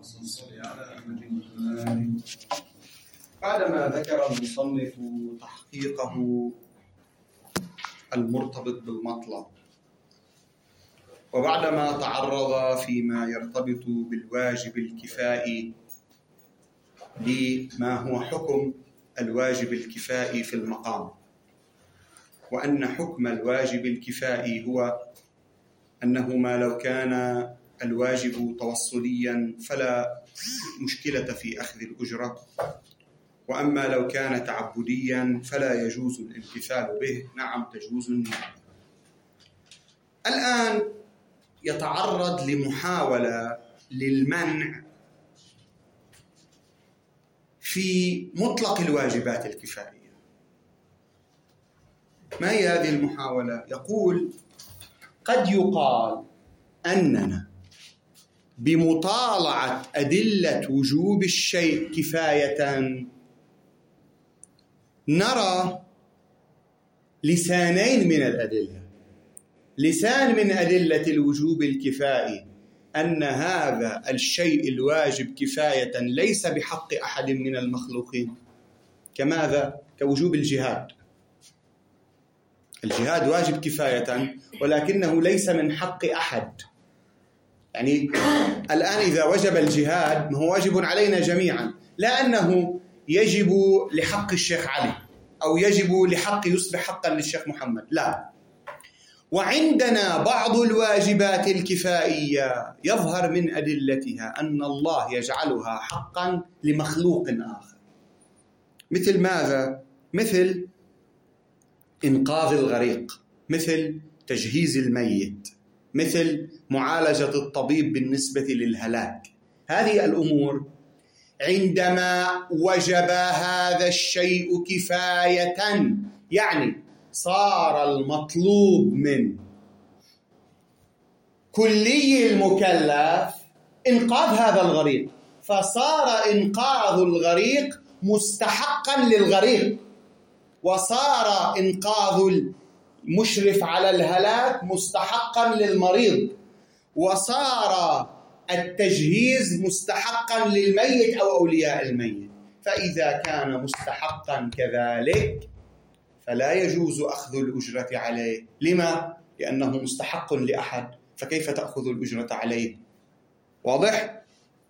بعدما ذكر المصنف تحقيقه المرتبط بالمطلب، وبعدما تعرض فيما يرتبط بالواجب الكفائي لما هو حكم الواجب الكفائي في المقام، وأن حكم الواجب الكفائي هو أنه ما لو كان الواجب توصليا فلا مشكلة في أخذ الأجرة، وأما لو كان تعبديا فلا يجوز الامتثال به. نعم تجوز النيابة. الآن يتعرض لمحاولة للمنع في مطلق الواجبات الكفائية. ما هي هذه المحاولة؟ يقول قد يقال أننا بمطالعة أدلة وجوب الشيء كفاية نرى لسانين من الأدلة. لسان من أدلة الوجوب الكفائي أن هذا الشيء الواجب كفاية ليس بحق أحد من المخلوقين، كماذا؟ كوجوب الجهاد. الجهاد واجب كفاية ولكنه ليس من حق أحد. يعني الآن إذا وجب الجهاد ما هو واجب علينا جميعا، لا أنه يجب لحق الشيخ علي أو يجب لحق يصبح حقا للشيخ محمد، لا. وعندنا بعض الواجبات الكفائية يظهر من أدلتها أن الله يجعلها حقا لمخلوق آخر. مثل ماذا؟ مثل إنقاذ الغريق، مثل تجهيز الميت، مثل معالجة الطبيب بالنسبة للهلاك. هذه الأمور عندما وجب هذا الشيء كفاية، يعني صار المطلوب من كلي المكلف إنقاذ هذا الغريق، فصار إنقاذ الغريق مستحقا للغريق، وصار إنقاذ المشرف على الهلاك مستحقا للمريض، وصار التجهيز مستحقا للميت أو أولياء الميت. فإذا كان مستحقا كذلك فلا يجوز أخذ الأجرة عليه. لما؟ لأنه مستحق لأحد، فكيف تأخذ الأجرة عليه؟ واضح؟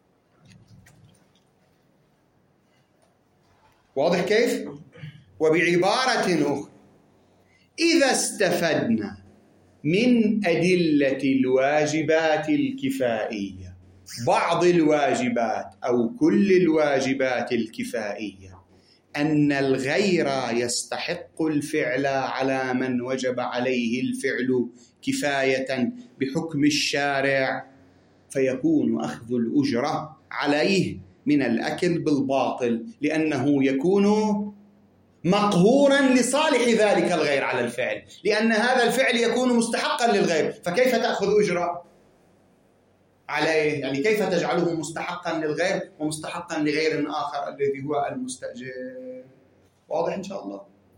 واضح كيف؟ وبعبارة أخرى، إذا استفدنا من أدلة الواجبات الكفائية بعض الواجبات أو كل الواجبات الكفائية أن الغير يستحق الفعل على من وجب عليه الفعل كفاية بحكم الشارع، فيكون أخذ الأجرة عليه من الأكل بالباطل، لأنه يكون مقهورا لصالح ذلك الغير على الفعل، لأن هذا الفعل يكون مستحقا للغير، فكيف تأخذ أجرة عليه؟ يعني كيف تجعله مستحقا للغير ومستحقا لغير آخر الذي هو المستأجر؟ واضح إن شاء الله؟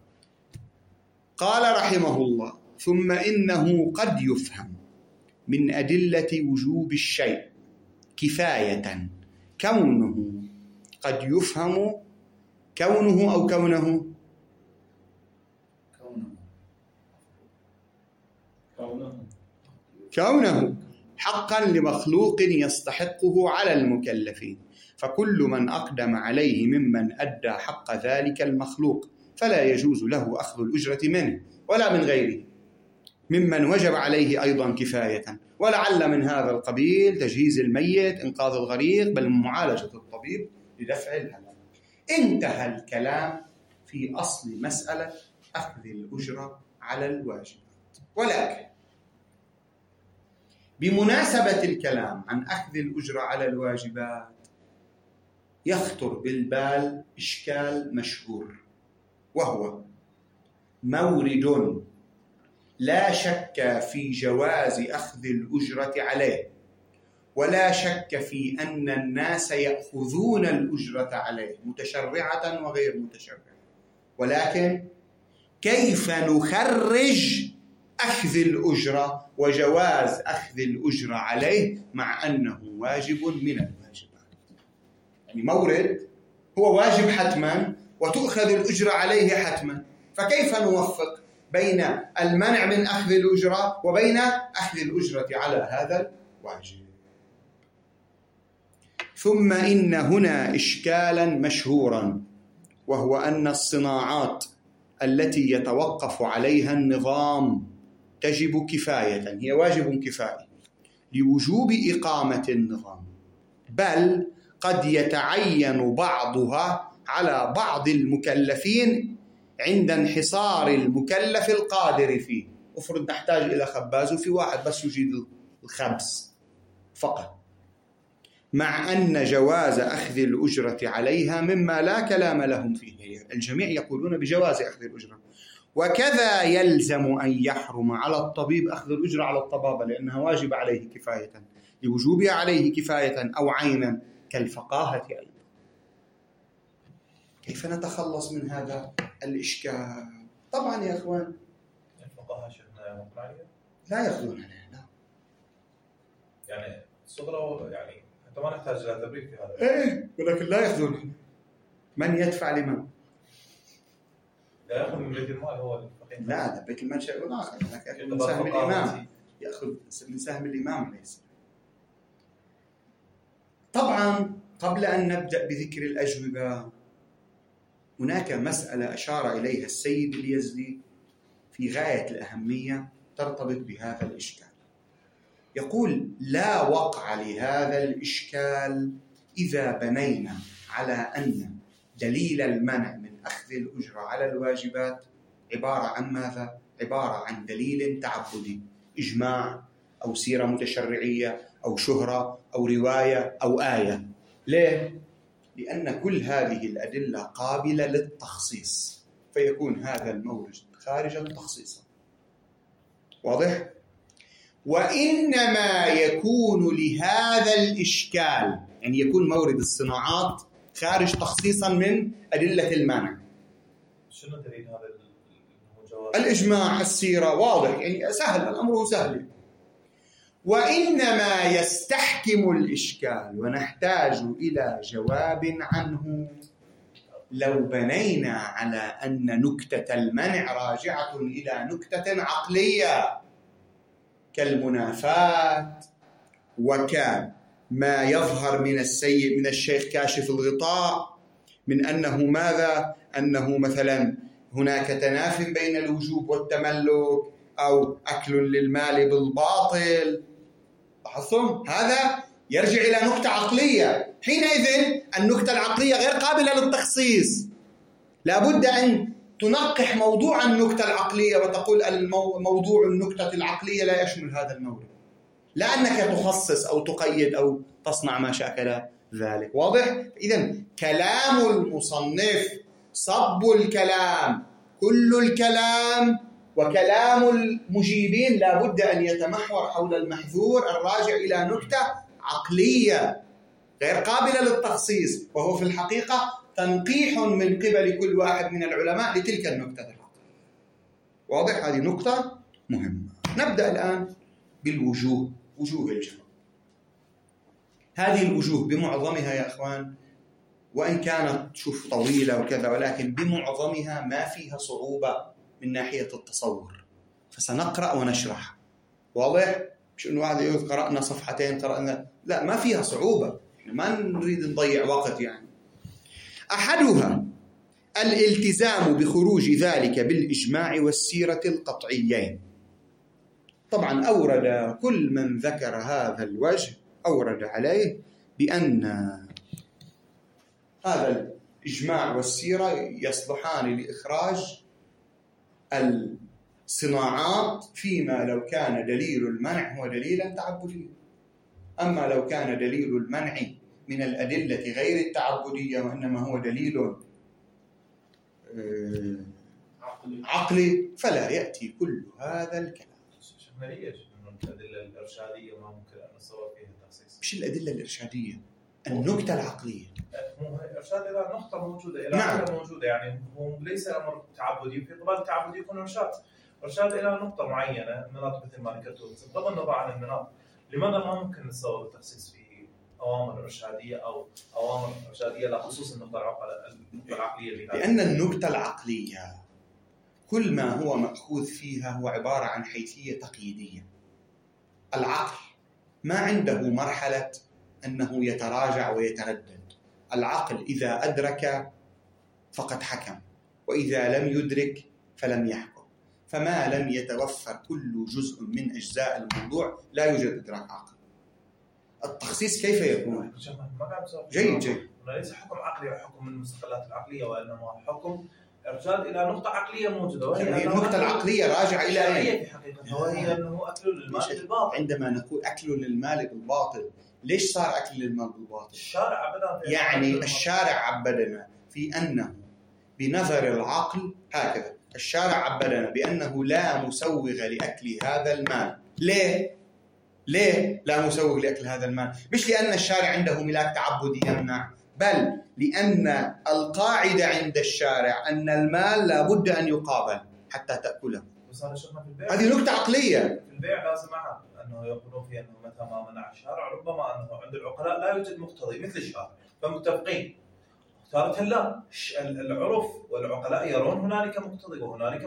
قال رحمه الله: ثم إنه قد يفهم من أدلة وجوب الشيء كفاية كونه، قد يفهم كونه أو كونه حقا لمخلوق يستحقه على المكلفين، فكل من أقدم عليه ممن أدى حق ذلك المخلوق فلا يجوز له أخذ الأجرة منه ولا من غيره ممن وجب عليه أيضا كفاية، ولعل من هذا القبيل تجهيز الميت، إنقاذ الغريق، بل معالجة الطبيب لدفع الهلاك. انتهى الكلام في أصل مسألة أخذ الأجرة على الواجبات. ولكن بمناسبة الكلام عن أخذ الأجرة على الواجبات يخطر بالبال إشكال مشهور، وهو مورد لا شك في جواز أخذ الأجرة عليه، ولا شك في أن الناس يأخذون الأجرة عليه متشرعة وغير متشرعة، ولكن كيف نخرج أخذ الأجرة وجواز أخذ الأجرة عليه مع أنه واجب من الواجبات؟ يعني مورد هو واجب حتما وتؤخذ الأجرة عليه حتما، فكيف نوفق بين المنع من أخذ الأجرة وبين أخذ الأجرة على هذا الواجب؟ ثم إن هنا إشكالا مشهورا، وهو أن الصناعات التي يتوقف عليها النظام تجب كفاية، هي واجب كفائي لوجوب إقامة النظام، بل قد يتعين بعضها على بعض المكلفين عند انحصار المكلف القادر فيه. افرض نحتاج إلى خباز وفي واحد بس يجيد الخبز فقط، مع أن جواز أخذ الأجرة عليها مما لا كلام لهم فيه، الجميع يقولون بجواز أخذ الأجرة. وكذا يلزم أن يحرم على الطبيب أخذ الأجرة على الطبابة لأنها واجب عليه كفاية لوجوبها عليه كفاية أو عينا كالفقاهة أيضا. كيف نتخلص من هذا الإشكال؟ طبعا يا أخوان الفقهاء شيخنا مقنعية لا يأخذون عنها، لا. يعني صغرى يعني حتى ما نحتاج إلى تبرير في هذا. إيه ولكن لا يأخذون عنها. من يدفع لمن؟ لا يأخذ من بيت المال هو الفقيه. لا بيت المال شيء آخر، يأخذ من سهم الإمام، يأخذ من سهم الإمام ليس. طبعا قبل أن نبدأ بذكر الأجوبة هناك مسألة أشار إليها السيد اليزدي في غاية الأهمية ترتبط بهذا الإشكال. يقول: لا وقع لهذا الإشكال إذا بنينا على أن دليل المنع من أخذ الأجرة على الواجبات عبارة عن ماذا؟ عبارة عن دليل تعبدي، إجماع أو سيرة متشرعية أو شهرة أو رواية أو آية. ليه؟ لأن كل هذه الأدلة قابلة للتخصيص، فيكون هذا المورد خارجا تخصيصا. واضح؟ وإنما يكون لهذا الإشكال، يعني يكون مورد الصناعات خارج تخصيصا من أدلة المنع. شنو دليل هذا الإجماع، السيرة، واضح، يعني سهل، الأمر سهل. وإنما يستحكم الإشكال ونحتاج إلى جواب عنه لو بنينا على أن نكتة المنع راجعة إلى نكتة عقلية كالمنافاة وكما يظهر من الشيخ كاشف الغطاء من أنه ماذا؟ أنه مثلا هناك تناف بين الوجوب والتملك أو أكل للمال بالباطل. لاحظتم؟ هذا يرجع إلى نكتة عقلية. حينئذ النكتة العقلية غير قابلة للتخصيص، لابد أن تنقح موضوع النكتة العقلية وتقول موضوع النكتة العقلية لا يشمل هذا الموضوع، لا أنك تخصص أو تقيد أو تصنع ما شاكل ذلك. واضح؟ إذن كلام المصنف صب الكلام، كل الكلام وكلام المجيبين لابد أن يتمحور حول المحذور الراجع إلى نكتة عقلية غير قابلة للتخصيص، وهو في الحقيقة تنقيح من قبل كل واحد من العلماء لتلك النكتة العقلية. واضح؟ هذه نقطة مهمة. نبدأ الآن بالوجوه، وجوه الجمع. هذه الوجوه بمعظمها يا أخوان، وإن كانت شوف طويلة وكذا، ولكن بمعظمها ما فيها صعوبة من ناحية التصور، فسنقرأ ونشرح. واضح؟ مش إنه واحد يقول قرأنا صفحتين قرأنا، لا، ما فيها صعوبة، ما نريد نضيع وقت يعني. أحدها الالتزام بخروج ذلك بالإجماع والسيرة القطعيين. طبعا أورد كل من ذكر هذا الوجه أورد عليه بأن هذا الإجماع والسيرة يصلحان لإخراج الصناعات فيما لو كان دليل المنع هو دليلا تعبديا. أما لو كان دليل المنع من الأدلة غير التعبدية وإنما هو دليل عقلي فلا يأتي كل هذا الكلام. ليش الأدلة الإرشادية ما ممكن أن نصور فيها التخصيص؟ مش الأدلة الإرشادية، النكتة العقلية. مو إرشاد إلى نقطة موجودة، إلى نقطة موجودة، يعني هو ليس أمر تعبدي. في طبعا التعبدي يكون إرشاد إلى نقطة معينة، مناط مثل ما ذكرت، بغض النظر عن المناط. لماذا ما ممكن نصور التخصيص فيه أوامر إرشادية أو أوامر إرشادية لخصوص النقطة العقلية لأن النقطة العقلية كل ما هو مأخوذ فيها هو عبارة عن حيثية تقييدية. العقل ما عنده مرحلة أنه يتراجع ويتردد. العقل إذا أدرك فقد حكم، وإذا لم يدرك فلم يحكم. فما لم يتوفر كل جزء من أجزاء الموضوع لا يوجد إدراك عقل. التخصيص كيف يكون؟ جيد. ليس حكم عقلي أو حكم من المستقلات العقلية، وإنما حكم إرشاد إلى نقطة عقلية موجودة، وهي النقطة العقلية راجعة إلى أين؟ في حقيقة وهي أنه أكل للمال بالباطل. عندما نقول أكل للمال بالباطل، ليش صار أكل للمال بالباطل؟ الشارع عبدنا يعني الشارع عبدنا في أنه بنظر العقل هكذا. الشارع عبدنا بأنه لا مسوغ لأكل هذا المال. ليه لا مسوغ لأكل هذا المال؟ مش لأن الشارع عنده ملاك تعبدي يمنع، بل لأن القاعدة عند الشارع أن المال لا بد أن يقابل حتى تأكله. هذه نقطة عقلية. في البيع لا سماح أنه يقولون فيه أنه متى ما منع الشارع، ربما أنه عند العقلاء لا يوجد مقتضي مثل الشارع، فمتفقين. تارة لا، العرف والعقلاء يرون هنالك مقتضي وهنالك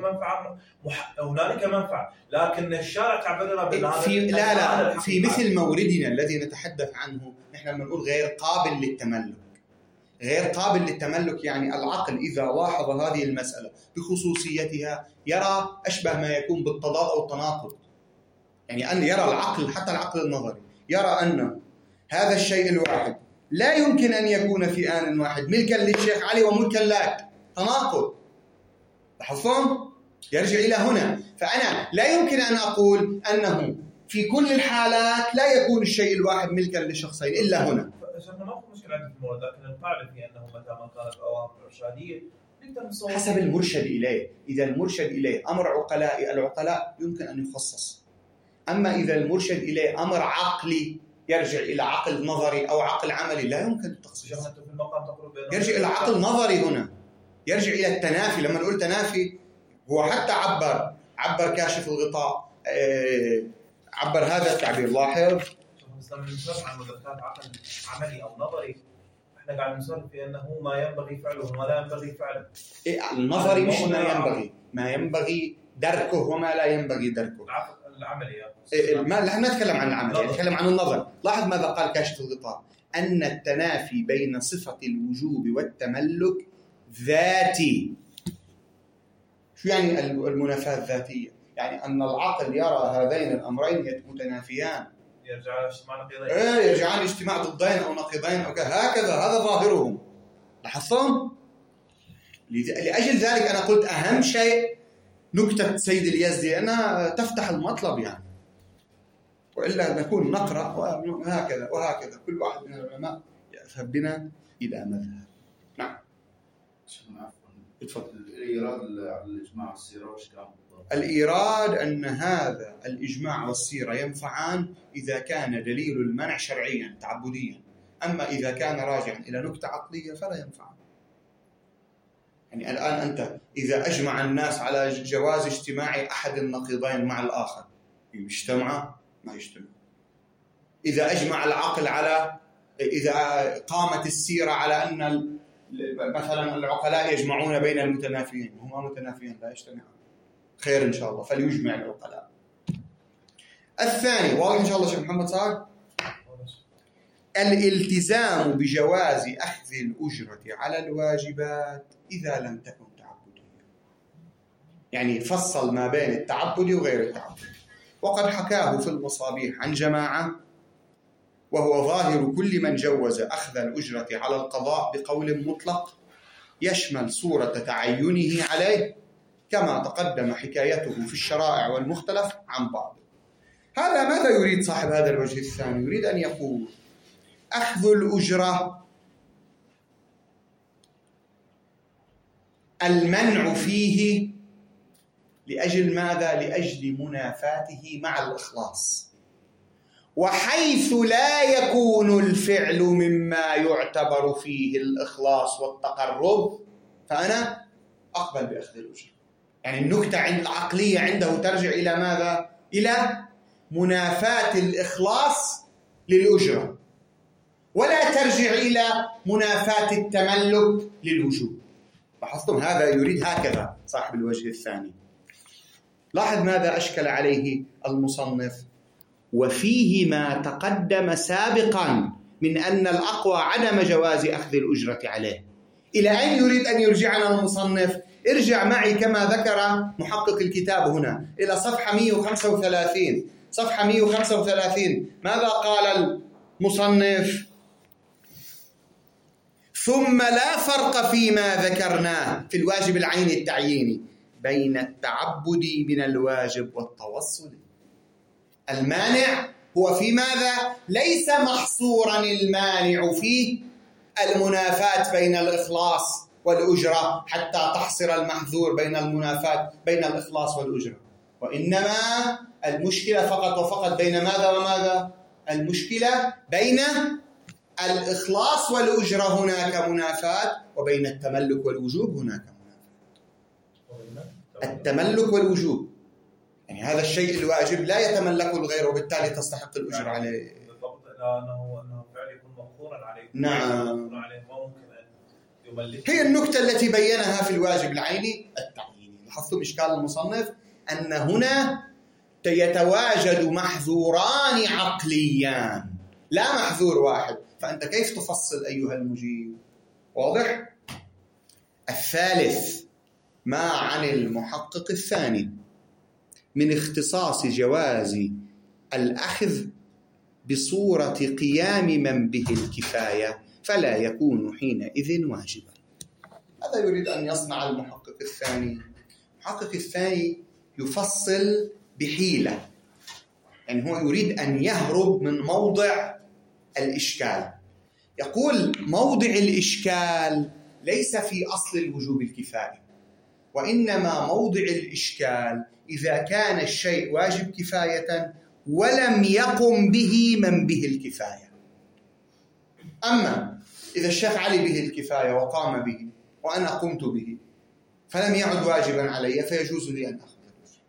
منفعة، لكن الشارع تعبدنا بالهذا. في مثل موردنا الذي نتحدث عنه، نحن نقول غير قابل للتملك. غير قابل للتملك يعني العقل إذا لاحظ هذه المسألة بخصوصيتها يرى أشبه ما يكون بالتضاد أو التناقض. يعني أن يرى العقل، حتى العقل النظري، يرى أن هذا الشيء الواحد لا يمكن أن يكون في آن واحد ملكا للشيخ علي وملكا لك. تناقض. لاحظتم؟ يرجع إلى هنا. فأنا لا يمكن أن أقول أنه في كل الحالات لا يكون الشيء الواحد ملكا لشخصين إلا هنا. ما في مشكلة عندي في الموضوع، لكن القاعدة في أنه متى ما كانت أوامر إرشادية حسب المرشد إليه. إذا المرشد إليه أمر عقلائي، العقلاء يمكن أن يخصص. أما إذا المرشد إليه أمر عقلي يرجع إلى عقل نظري أو عقل عملي لا يمكن التخصيص. يرجع إلى عقل نظري هنا، يرجع إلى التنافي. لما نقول تنافي هو حتى عبر كاشف الغطاء، عبر هذا التعبير. لاحظ نسولف عن مدركات عقل عملي أو نظري، احنا قاعد نسولف في أنه ما ينبغي فعله وما لا ينبغي فعله. النظري مش ما ينبغي دركه وما لا ينبغي دركه. العملي ما نحن نتكلم عن العمل، نتكلم عن النظر. لاحظ ماذا قال كاشف الغطاء، أن التنافي بين صفة الوجوب والتملك ذاتي. شو يعني المنافاة الذاتية؟ يعني أن العقل يرى هذين الأمرين متنافيان، يرجعان اجتماع ضدين أو نقيضين أو هكذا. هذا ظاهرهم. لاحظتم؟ لأجل ذلك أنا قلت أهم شيء نكتة سيد اليزدي أنها تفتح المطلب يعني، وإلا نكون نقرأ وهكذا وهكذا. كل واحد من العلماء يذهب بنا إلى مذهب. نعم. تفضل. الإيراد على الإجماع والسيرة وش كان؟ الإيراد أن هذا الإجماع والسيرة ينفعان إذا كان دليل المنع شرعيا تعبديا، أما إذا كان راجعا إلى نكتة عقلية فلا ينفعان. يعني الآن أنت إذا أجمع الناس على جواز اجتماع أحد النقيضين مع الآخر، يجتمع ما يجتمع. إذا أجمع العقل على، إذا قامت السيرة على أن مثلا العقلاء يجمعون بين المتنافيين، هما متنافيين لا يجتمعون، خير إن شاء الله فليجمع العقلاء. الثاني واضح إن شاء الله شيخ محمد صار، الالتزام بجواز أخذ الأجرة على الواجبات إذا لم تكن تعبدية. يعني فصل ما بين التعبدي وغير التعبدي. وقد حكاه في المصابيح عن جماعة، وهو ظاهر كل من جوز أخذ الأجرة على القضاء بقول مطلق يشمل صورة تعينه عليه، كما تقدم حكايته في الشرائع والمختلف عن بعض. هذا ماذا يريد صاحب هذا الوجه الثاني؟ يريد أن يقول أخذ الأجرة المنع فيه لأجل ماذا؟ لأجل منافاته مع الإخلاص، وحيث لا يكون الفعل مما يعتبر فيه الإخلاص والتقرب فأنا أقبل بأخذ الأجرة. يعني النكتة العقلية عنده ترجع إلى ماذا؟ إلى منافاة الإخلاص للأجرة. ولا ترجع إلى منافاة التملك للوجوب. لاحظتم هذا يريد هكذا صاحب الوجه الثاني. لاحظ ماذا أشكل عليه المصنف: وفيه ما تقدم سابقا من أن الأقوى عدم جواز أخذ الأجرة عليه. إلى أين يريد أن يرجعنا المصنف؟ ارجع معي كما ذكر محقق الكتاب هنا إلى صفحة 135. صفحة 135 ماذا قال المصنف؟ ثم لا فرق فيما ذكرناه في الواجب العيني التعييني بين التعبد من الواجب والتوصل. المانع هو في ماذا؟ ليس محصورا المانع في المنافاة بين الإخلاص والأجرة حتى تحصر المحذور بين المنافاة بين الإخلاص والأجرة، وإنما المشكلة فقط وفقط بين ماذا وماذا؟ المشكلة بين الإخلاص والأجرة هناك منافاة، وبين التملك والوجوب هناك منافاة. التملك والوجوب يعني هذا الشيء الواجب لا يتملكه الغير وبالتالي تستحق الأجر عليه. بالضبط، أنه فعل يكون مقدورا عليه. نعم، ممكن أن يملك. هي النكتة التي بينها في الواجب العيني التعييني. لاحظتم إشكال المصنف أن هنا يتواجد محذوران عقليان لا محذور واحد، فأنت كيف تفصل أيها المجيب؟ واضح؟ الثالث ما عن المحقق الثاني من اختصاص جواز الأخذ بصورة قيام من به الكفاية فلا يكون حينئذ واجبا. هذا يريد أن يصنع المحقق الثاني. المحقق الثاني يفصل بحيلة، يعني هو يريد أن يهرب من موضع الإشكال. يقول موضع الإشكال ليس في أصل الوجوب الكفائي، وإنما موضع الإشكال إذا كان الشيء واجب كفاية ولم يقم به من به الكفاية. أما إذا الشيخ علي به الكفاية وقام به وأنا قمت به فلم يعد واجبا علي فيجوز لي أن أخذ الأجر.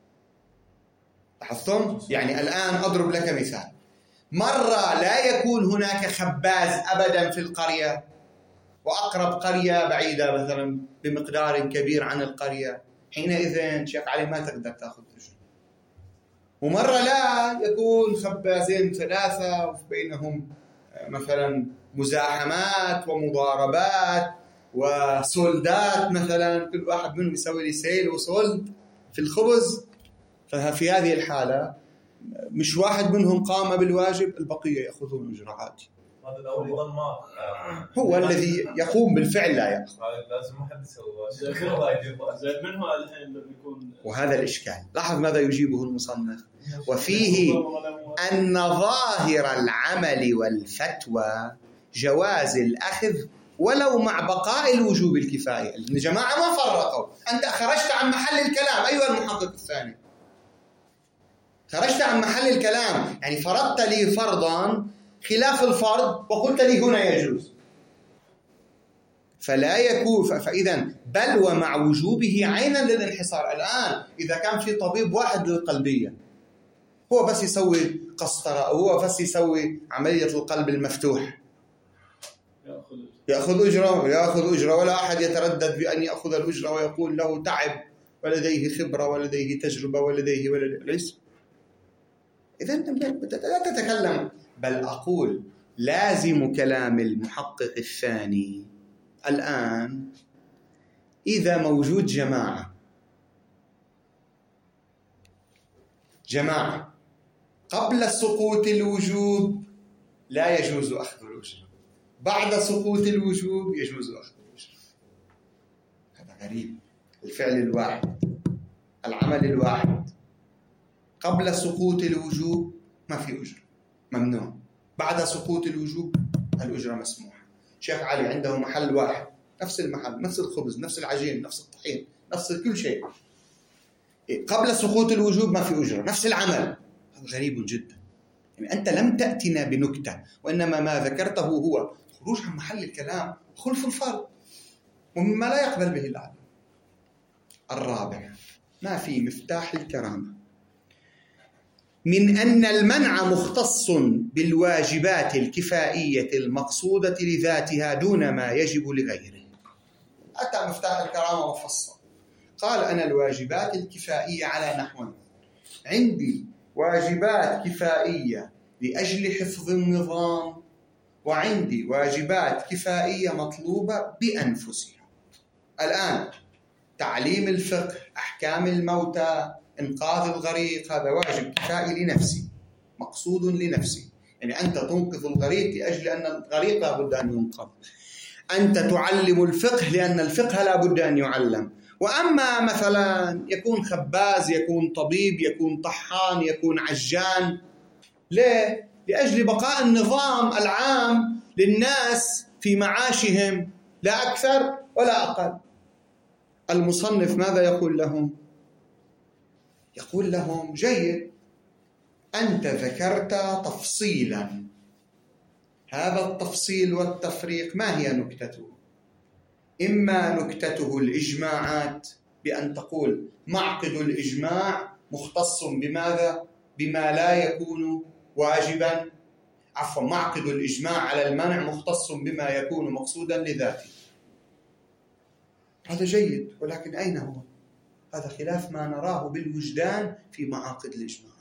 لاحظتم؟ يعني الآن أضرب لك مثال. مرة لا يكون هناك خباز أبدا في القرية، وأقرب قرية بعيدة مثلا بمقدار كبير عن القرية، حينئذ شيخ علي ما تقدر تأخذ أجر. ومرة لا يكون خبازين ثلاثة وبينهم مثلا مزاحمات ومضاربات وسولدات، مثلا كل واحد منهم يسوي لي سيل وسولد في الخبز، ففي هذه الحالة مش واحد منهم قام بالواجب، البقية يأخذون أجر عادي. هذا الأول يظن ما هو الذي يقوم بالفعل لا يأخذ. لازم ما حد يسوي زائد منه الحين بيكون. وهذا الإشكال. لاحظ ماذا يجيبه المصنف: وفيه أن ظاهر العمل والفتوى جواز الأخذ ولو مع بقاء الوجوب الكفاية. الجماعة ما فرقوا، أنت خرجت عن محل الكلام أيها المحقق الثاني، خرجت عن محل الكلام، يعني فرضت لي فرضا خلاف الفرض وقلت لي هنا يجوز، فلا يكون. فإذا بل ومع وجوبه عينا للانحصار. الآن إذا كان في طبيب واحد للقلبية هو بس يسوي قسطرة أو هو بس يسوي عملية القلب المفتوح يأخذ أجرة، ولا أحد يتردد بأن يأخذ الأجرة ويقول له تعب ولديه خبرة ولديه تجربة ولديه ليس. إذا لا تتكلم، بل أقول لازم كلام المحقق الثاني الآن إذا موجود جماعة قبل سقوط الوجوب لا يجوز أخذ الأجرة، بعد سقوط الوجوب يجوز أخذ الأجرة. هذا غريب. الفعل الواحد، العمل الواحد، قبل سقوط الوجوب ما في أجرة، ممنوع. بعد سقوط الوجوب الأجرة مسموحة. شيخ علي عنده محل واحد، نفس المحل، نفس الخبز، نفس العجين، نفس الطحين، نفس كل شيء، قبل سقوط الوجوب ما في أجرة، نفس العمل. هذا غريب جدا. يعني أنت لم تأتنا بنكتة، وإنما ما ذكرته هو خروج عن محل الكلام، خلف الفرض، ومما لا يقبل به العقل. الرابع ما في مفتاح الكرامة. من أن المنع مختص بالواجبات الكفائية المقصودة لذاتها دون ما يجب لغيره. أتى مفتاح الكرامة وفصل، قال أنا الواجبات الكفائية على نحو: عندي واجبات كفائية لأجل حفظ النظام، وعندي واجبات كفائية مطلوبة بأنفسها. الآن تعليم الفقه، أحكام الموتى، إنقاذ الغريق، هذا واجب كفائي لنفسي، مقصود لنفسي، يعني أنت تنقذ الغريق لأجل أن الغريق لا بد أن ينقذ، أنت تعلم الفقه لأن الفقه لا بد أن يعلم. وأما مثلا يكون خباز، يكون طبيب، يكون طحان، يكون عجان، ليه؟ لأجل بقاء النظام العام للناس في معاشهم، لا أكثر ولا أقل. المصنف ماذا يقول لهم؟ يقول لهم: جيد، أنت ذكرت تفصيلا، هذا التفصيل والتفريق ما هي نكتته؟ إما نكتته الإجماعات، بأن تقول معقد الإجماع مختص بماذا؟ بما لا يكون واجبا، معقد الإجماع على المنع مختص بما يكون مقصودا لذاته. هذا جيد، ولكن أين هو؟ هذا خلاف ما نراه بالوجدان في معاقد الإجماعات.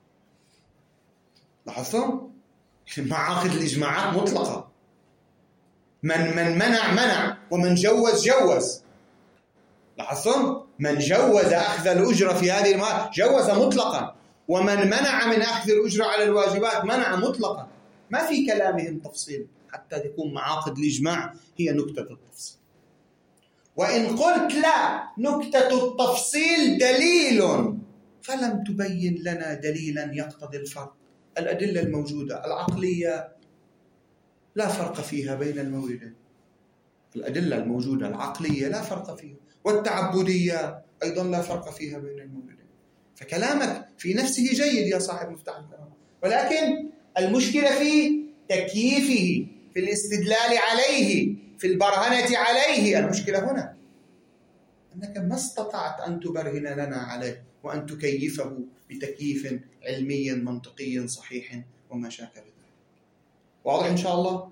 لاحظتم؟ معاقد الإجماعات مطلقة، من منع ومن جوز. لاحظتم؟ من جوز أخذ الأجرة في هذه المواد جوز مطلقا، ومن منع من أخذ الأجرة على الواجبات منع مطلقا. ما في كلامهم تفصيل حتى تكون معاقد الإجماع هي نكتة التفصيل. وإن قلت لا، نكتة التفصيل دليل، فلم تبين لنا دليلا يقتضي الفرق. الأدلة الموجودة العقلية لا فرق فيها بين الموردين، الأدلة الموجودة العقلية لا فرق فيها، والتعبدية أيضا لا فرق فيها بين الموردين. فكلامك في نفسه جيد يا صاحب مفتاح الكرامة، ولكن المشكلة في تكييفه، في الاستدلال عليه، في البرهنة عليه. المشكلة هنا أنك ما استطعت أن تبرهن لنا عليه وأن تكيفه بتكييف علمي منطقي صحيح وما شاكل ذلك. واضح إن شاء الله؟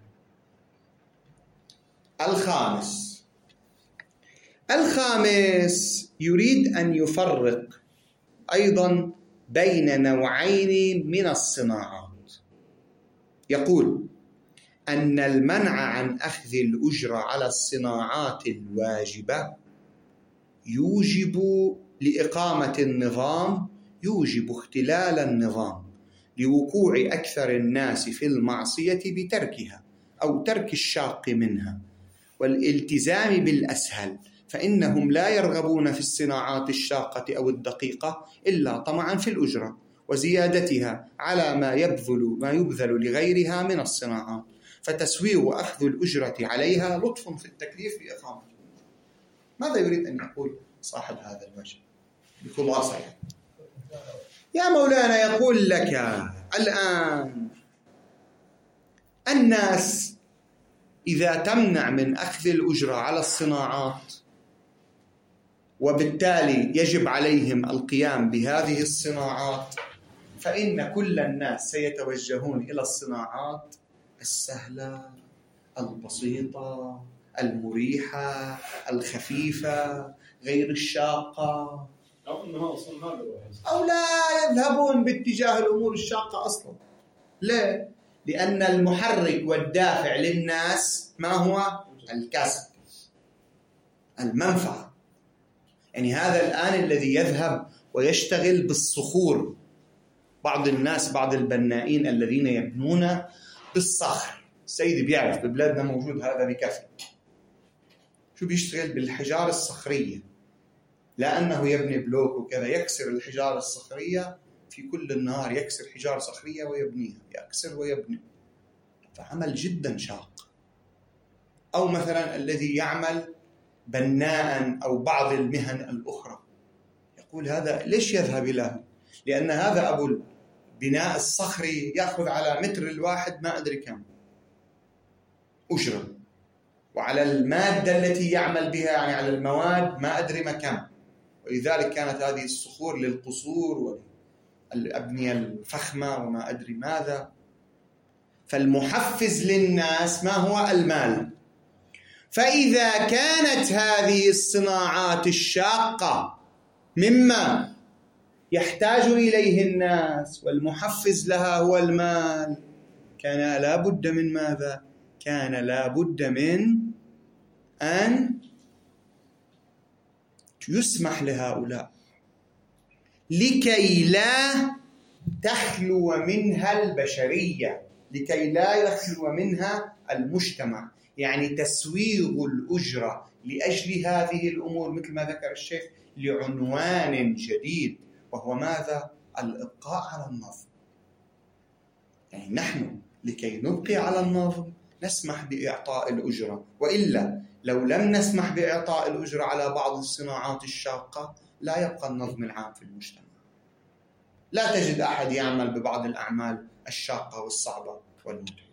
الخامس يريد أن يفرق أيضا بين نوعين من الصناعات. يقول أن المنع عن أخذ الأجرة على الصناعات الواجبة يوجب لإقامة النظام، يوجب اختلال النظام لوقوع أكثر الناس في المعصية بتركها أو ترك الشاق منها والالتزام بالأسهل، فإنهم لا يرغبون في الصناعات الشاقة أو الدقيقة إلا طمعا في الأجرة وزيادتها على ما يبذل لغيرها من الصناعات، فتسويغ أخذ الأجرة عليها لطف في التكليف بإقامة. ماذا يريد أن يقول صاحب هذا الوجه بخلاصة؟ يا مولانا يقول لك الآن الناس إذا تمنع من أخذ الأجرة على الصناعات وبالتالي يجب عليهم القيام بهذه الصناعات، فإن كل الناس سيتوجهون إلى الصناعات السهلة البسيطة المريحة الخفيفة غير الشاقة، أو لا يذهبون باتجاه الأمور الشاقة أصلا. ليه؟ لأن المحرك والدافع للناس ما هو؟ الكسب، المنفعة. يعني هذا الآن الذي يذهب ويشتغل بالصخور، بعض الناس، بعض البنائين الذين يبنون بالصخر، السيد بيعرف ببلادنا موجود هذا بكثرة، شو بيشتغل؟ بالحجار الصخرية، لأنه يبني بلوك وكذا، يكسر الحجار الصخرية في كل النهار، يكسر حجار صخرية ويبنيها، يكسر ويبني، فعمل جدا شاق. أو مثلا الذي يعمل بناء أو بعض المهن الأخرى، يقول هذا ليش يذهب إليه؟ لأن هذا أبو البناء الصخري يأخذ على متر الواحد ما أدري كم أجرة، وعلى المادة التي يعمل بها، يعني على المواد ما أدري ما كم، ولذلك كانت هذه الصخور للقصور الأبنية الفخمة وما أدري ماذا. فالمحفز للناس ما هو؟ المال. فإذا كانت هذه الصناعات الشاقة مما يحتاج إليه الناس والمحفز لها هو المال، كان لا بد من ماذا؟ كان لا بد من أن يسمح لهؤلاء لكي لا تخلو منها البشرية، لكي لا يخلو منها المجتمع. يعني تسويغ الأجرة لأجل هذه الأمور مثل ما ذكر الشيخ لعنوان جديد، وهو ماذا؟ الإبقاء على النظم. يعني نحن لكي نبقي على النظم نسمح بإعطاء الأجرة، وإلا لو لم نسمح بإعطاء الأجرة على بعض الصناعات الشاقة لا يبقى النظم العام في المجتمع. لا تجد أحد يعمل ببعض الأعمال الشاقة والصعبة والمتعبة.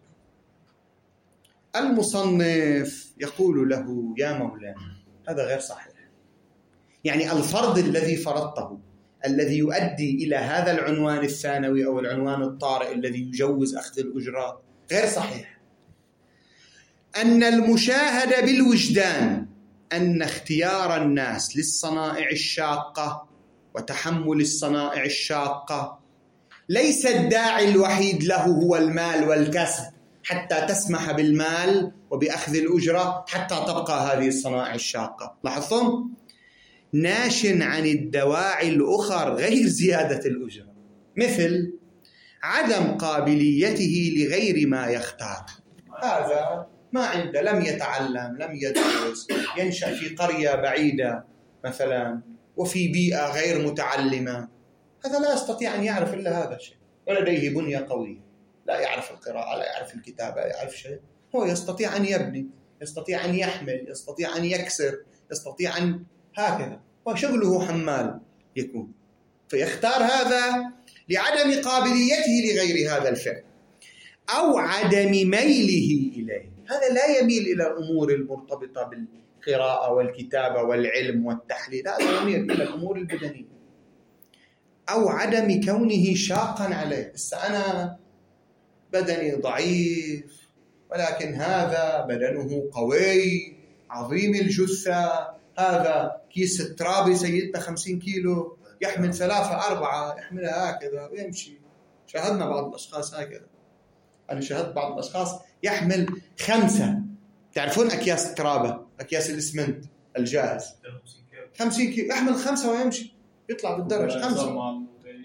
المصنف يقول له: يا مولانا، هذا غير صحيح. يعني الفرض الذي فرضته الذي يؤدي إلى هذا العنوان الثانوي أو العنوان الطارئ الذي يجوز أخذ الأجرة غير صحيح. أن المشاهد بالوجدان أن اختيار الناس للصنائع الشاقة وتحمل الصنائع الشاقة ليس الداعي الوحيد له هو المال والكسب حتى تسمح بالمال وبأخذ الأجرة حتى تبقى هذه الصنائع الشاقة. لاحظتم؟ ناش عن الدواعي الأخرى غير زيادة الأجرة، مثل عدم قابليته لغير ما يختار. هذا ما عنده، لم يتعلم، لم يدرس، ينشأ في قرية بعيدة مثلا وفي بيئة غير متعلمة، هذا لا يستطيع أن يعرف إلا هذا الشيء، ولديه بنية قوية، لا يعرف القراءة، لا يعرف الكتابة، لا يعرف شيء. هو يستطيع أن يبني، يستطيع أن يحمل، يستطيع أن يكسر، يستطيع أن هكذا، وشغله حمال يكون. فيختار هذا لعدم قابليته لغير هذا الفعل أو عدم ميله إليه. هذا لا يميل إلى الأمور المرتبطة بالقراءة والكتابة والعلم والتحليل، هذا يميل إلى الأمور البدنية. أو عدم كونه شاقا عليه. أنا بدني ضعيف ولكن هذا بدنه قوي عظيم الجثة، هذا كيس الترابي سيدنا 50 كيلو يحمل 3-4 يحملها هكذا ويمشي. شاهدنا بعض الأشخاص هكذا، أنا شاهدت بعض الأشخاص يحمل 5. تعرفون أكياس الترابة، أكياس الإسمنت الجاهز، 50 كيلو يحمل 5 ويمشي يطلع بالدرج 5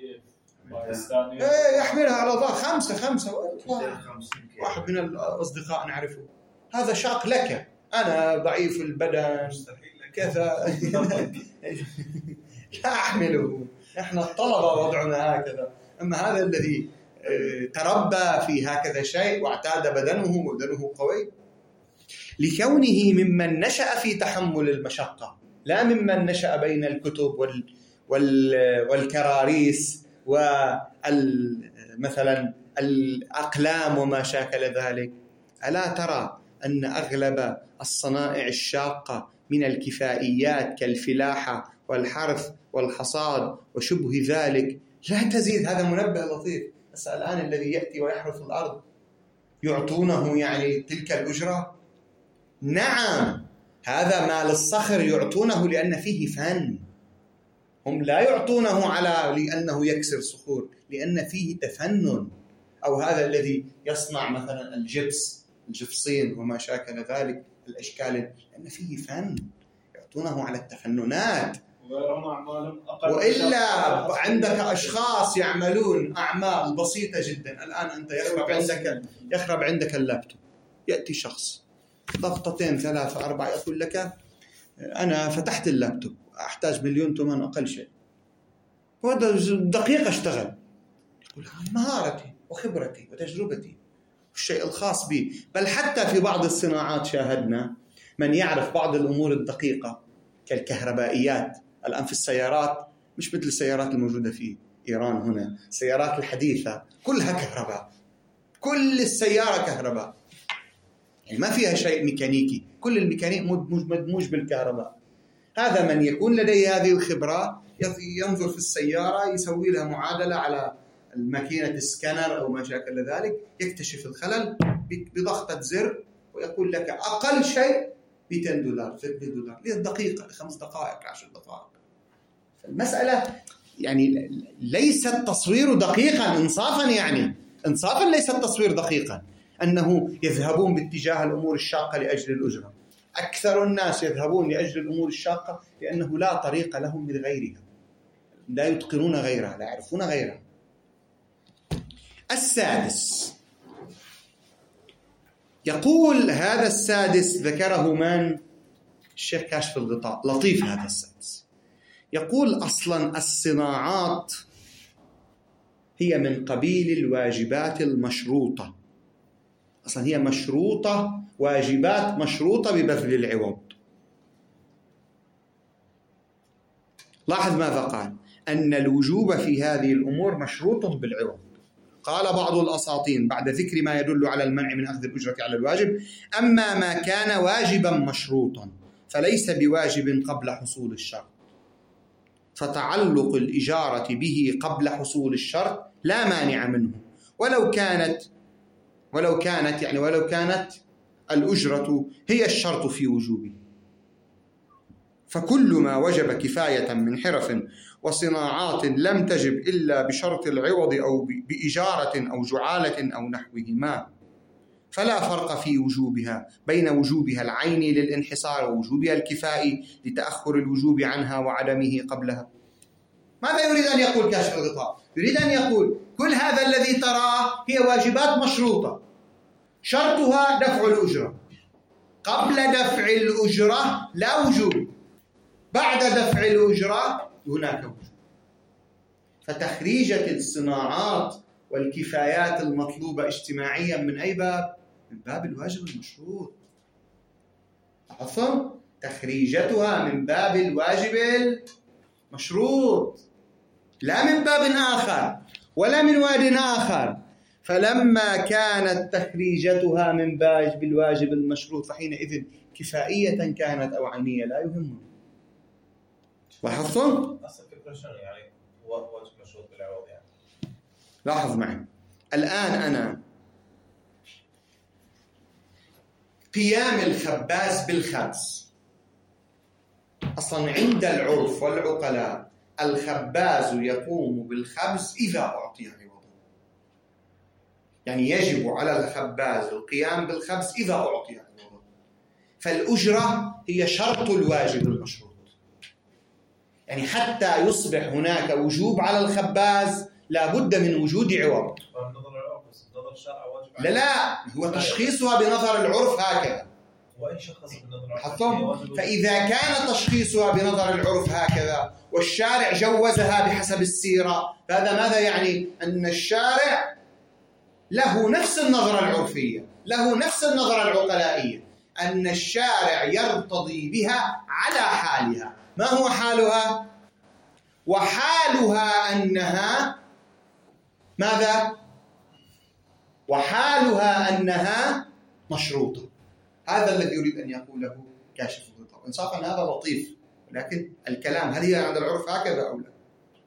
يحملها على ظهر 5 واحد من الأصدقاء نعرفه، هذا شاق لك، أنا ضعيف البدن كذا لا أحمله. نحن الطلبة وضعنا هكذا، أما هذا الذي تربى في هكذا شيء واعتاد بدنه قوي، لكونه ممن نشأ في تحمل المشقة، لا ممن نشأ بين الكتب والكراريس ومثلا الأقلام وما شاكل ذلك. ألا ترى أن أغلب الصنائع الشاقة من الكفائيات كالفلاحة والحرث والحصاد وشبه ذلك لا تزيد؟ هذا منبه لطيف. بس الآن الذي يأتي ويحرث الأرض يعطونه يعني تلك الأجرة؟ نعم، هذا مال الصخر يعطونه لأن فيه فن، هم لا يعطونه لأنه يكسر صخور، لأن فيه تفنن. أو هذا الذي يصنع مثلا الجبصين وما شاكل ذلك الأشكال، لأن فيه فن، يعطونه على التفننات. وإلا عندك أشخاص يعملون أعمال بسيطة جدا. الآن أنت يخرب عندك اللابتوب، يأتي شخص ضغطتين 3-4 يقول لك أنا فتحت اللابتوب أحتاج 1,000,000 ثمن أقل شيء، وهذا دقيقة اشتغل. يقول مهارتي وخبرتي وتجربتي الشيء الخاص بي. بل حتى في بعض الصناعات شاهدنا من يعرف بعض الأمور الدقيقة كالكهربائيات. الآن في السيارات مش مثل السيارات الموجودة في إيران هنا، السيارات الحديثة كلها كهرباء، كل السيارة كهرباء، يعني ما فيها شيء ميكانيكي، كل الميكانيك مدموج بالكهرباء. هذا من يكون لديه هذه الخبرة ينظر في السيارة، يسوي لها معادلة على الماكينة سكانر أو ما شاكل ذلك، يكتشف الخلل بضغطة زر ويقول لك أقل شيء $200 $3 للدقيقة، ل5 دقائق 10 دقائق. المسألة يعني ليس التصوير دقيقا إنصافا، يعني إنصافا ليس التصوير دقيقا، أنه يذهبون باتجاه الأمور الشاقة لأجل الأجرة. أكثر الناس يذهبون لأجل الأمور الشاقة لأنه لا طريق لهم من غيرها، لا يتقنون غيرها، لا يعرفون غيرها. السادس، يقول هذا السادس ذكره من؟ الشيخ كاشف الغطاء، لطيف هذا السادس. يقول أصلا الصناعات هي من قبيل الواجبات المشروطة، أصلا هي مشروطة، واجبات مشروطة ببذل العوض. لاحظ ماذا قال؟ أن الوجوب في هذه الأمور مشروط بالعوض. قال بعض الأساطين بعد ذكر ما يدل على المنع من أخذ الأجرة على الواجب: أما ما كان واجبا مشروطا فليس بواجب قبل حصول الشرط، فتعلق الإجارة به قبل حصول الشرط لا مانع منه، ولو كانت الأجرة هي الشرط في وجوبه. فكل ما وجب كفاية من حرف وصناعات لم تجب إلا بشرط العوض أو بإجارة أو جعالة أو نحوهما، فلا فرق في وجوبها بين وجوبها العيني للانحصار ووجوبها الكفائي لتأخر الوجوب عنها وعدمه قبلها. ماذا يريد أن يقول كاشف الغطاء؟ يريد أن يقول كل هذا الذي تراه هي واجبات مشروطة، شرطها دفع الأجرة. قبل دفع الأجرة لا وجوب، بعد دفع الأجرة هناك وجوب. فتخريجة الصناعات والكفايات المطلوبة اجتماعيا من أي باب؟ من باب الواجب المشروط. لاحظتم؟ تخريجتها من باب الواجب المشروط، لا من باب آخر ولا من واد آخر. فلما كانت تخريجتها من باب الواجب المشروط فحينئذ كفائية كانت أو عينية لا يهمه. لاحظتم؟ أصل الفكرة شنو يعني واجب مشروط بالعوض يعني؟ لاحظ معي الآن أنا قيام الخباز بالخبز، أصلا عند العرف والعقلاء الخباز يقوم بالخبز إذا أعطي عوضا، يعني يجب على الخباز القيام بالخبز إذا أعطي عوضا. فالأجرة هي شرط الواجب المشروط، يعني حتى يصبح هناك وجوب على الخباز لا بد من وجود عوض. بنظر الشرع واجب لا هو تشخيصها بنظر العرف هكذا. وإن شخص بنظر العرف فإذا كان تشخيصها بنظر العرف هكذا والشارع جوزها بحسب السيرة، فهذا ماذا يعني؟ أن الشارع له نفس النظرة العرفية، له نفس النظرة العقلائية، أن الشارع يرتضي بها على حالها. ما هو حالها؟ وحالها أنها ماذا؟ وحالها أنها مشروطة. هذا الذي يريد أن يقوله كاشف الغطاء. إنصافا هذا لطيف، ولكن الكلام هل هي عند العرف هكذا أو لا؟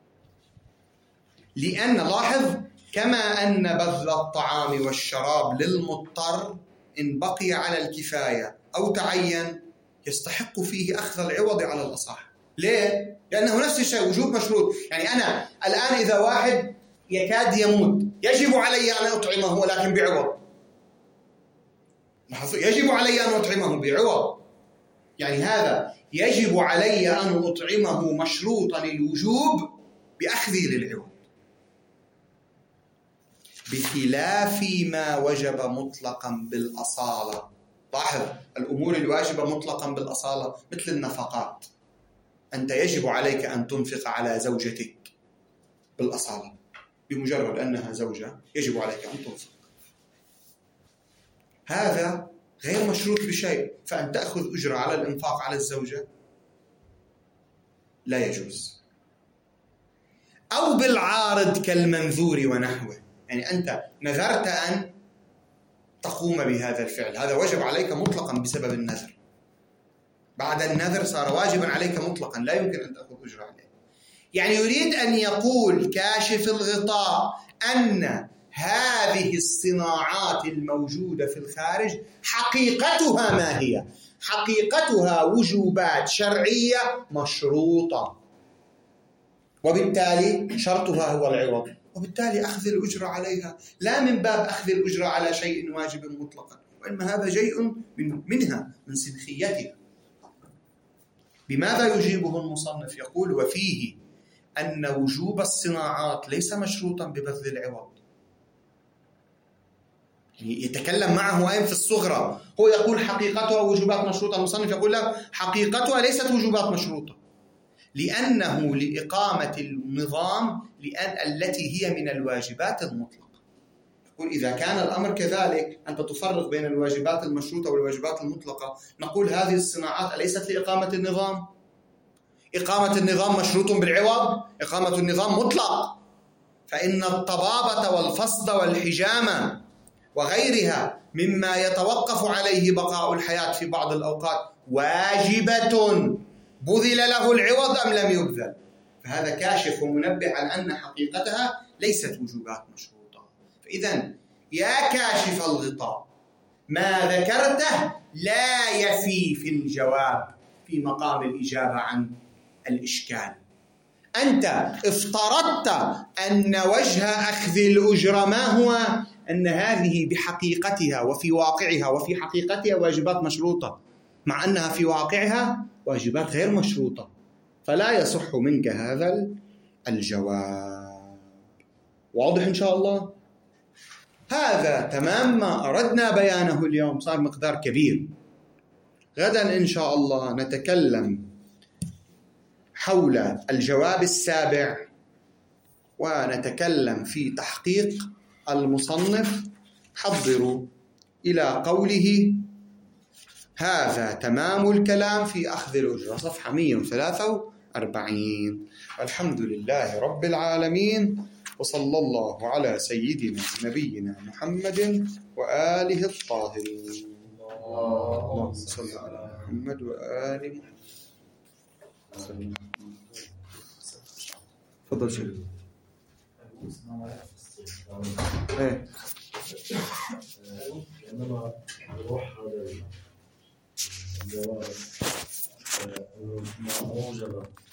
لأن لاحظ كما أن بذل الطعام والشراب للمضطر إن بقي على الكفاية أو تعين يستحق فيه أخذ العوض على الأصح. ليه؟ لأنه نفس الشيء وجوب مشروط. يعني أنا الآن إذا واحد يكاد يموت يجب علي أن أطعمه ولكن بعوض. يجب علي أن أطعمه بعوض، يعني هذا يجب علي أن أطعمه مشروطا الوجوب بأخذي للعوض، بخلاف ما وجب مطلقا بالأصالة. لاحظ الأمور الواجبة مطلقا بالأصالة مثل النفقات، أنت يجب عليك أن تنفق على زوجتك بالأصالة، بمجرد أنها زوجة يجب عليك أن تنفق. هذا غير مشروط بشيء، فأن تأخذ أجرة على الإنفاق على الزوجة لا يجوز. أو بالعارض كالمنذور ونحوه، يعني أنت نذرت أن تقوم بهذا الفعل، هذا وجب عليك مطلقا بسبب النذر، بعد النذر صار واجبا عليك مطلقا لا يمكن أن تأخذ أجرة عليه. يعني يريد أن يقول كاشف الغطاء أن هذه الصناعات الموجودة في الخارج حقيقتها ما هي؟ حقيقتها وجوبات شرعية مشروطة، وبالتالي شرطها هو العوض، وبالتالي أخذ الأجرة عليها لا من باب أخذ الأجرة على شيء واجب مطلقا، وإنما هذا شيء منها من سنخيتها. بماذا يجيبه المصنف؟ يقول: وفيه أن وجوب الصناعات ليس مشروطا ببذل العوض. يعني يتكلم معه أيضا في الصغرى، هو يقول حقيقتها وجوبات مشروطة، المصنف يقول له حقيقتها ليست وجوبات مشروطة، لأنه لإقامة النظام التي هي من الواجبات المطلقة. يقول إذا كان الأمر كذلك، أنت تفرق بين الواجبات المشروطة والواجبات المطلقة، نقول هذه الصناعات أليست لإقامة النظام؟ إقامة النظام مشروط بالعوض؟ إقامة النظام مطلق، فإن الطبابة والفصد والحجامة وغيرها مما يتوقف عليه بقاء الحياة في بعض الأوقات واجبة، بذل له العوض أم لم يبذل؟ فهذا كاشف ومنبه على أن حقيقتها ليست وجوبات مشروطة. فإذا يا كاشف الغطاء، ما ذكرته لا يفي في الجواب في مقام الإجابة عن الإشكال. أنت افترضت أن وجه أخذ الأجرة ما هو؟ أن هذه بحقيقتها وفي واقعها وفي حقيقتها واجبات مشروطة، مع أنها في واقعها واجبات غير مشروطة، فلا يصح منك هذا الجواب. واضح إن شاء الله؟ هذا تمام ما أردنا بيانه اليوم، صار مقدار كبير. غدا إن شاء الله نتكلم حول الجواب السابع، ونتكلم في تحقيق المصنف. حضروا إلى قوله: هذا تمام الكلام في أخذ الأجرة، صفحة 143. الحمد لله رب العالمين، وصلى الله على سيدنا نبينا محمد وآله الطاهرين. اللهم صل على محمد وآل محمد. تفضل شيخ. ايه عندما نروح هذا الجواب موجبة